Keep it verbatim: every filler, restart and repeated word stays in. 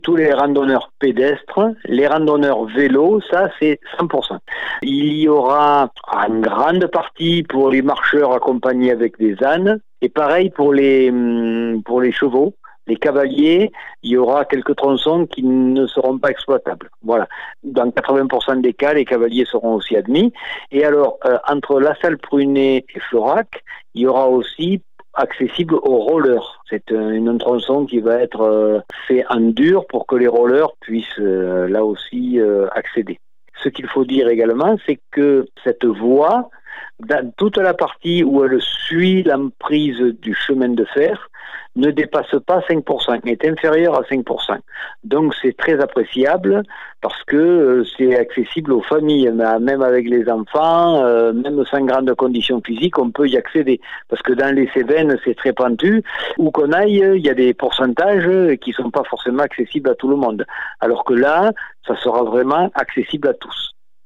tous les randonneurs pédestres, les randonneurs vélos, ça c'est cent pour cent. Il y aura une grande partie pour les marcheurs accompagnés avec des ânes, et pareil pour les, pour les chevaux. Les cavaliers, il y aura quelques tronçons qui ne seront pas exploitables. Voilà. Dans quatre-vingts pour cent des cas, les cavaliers seront aussi admis. Et alors, euh, entre La Salle-Prunay et Florac, il y aura aussi accessible aux rollers. C'est un, un tronçon qui va être euh, fait en dur pour que les rollers puissent euh, là aussi euh, accéder. Ce qu'il faut dire également, c'est que cette voie, dans toute la partie où elle suit l'emprise du chemin de fer, ne dépasse pas cinq pour cent, est inférieure à cinq pour cent. Donc c'est très appréciable parce que euh, c'est accessible aux familles, même avec les enfants, euh, même sans grandes conditions physiques, on peut y accéder. Parce que dans les Cévennes, c'est très pentu. Où qu'on aille, il y a des pourcentages qui ne sont pas forcément accessibles à tout le monde. Alors que là, ça sera vraiment accessible à tous.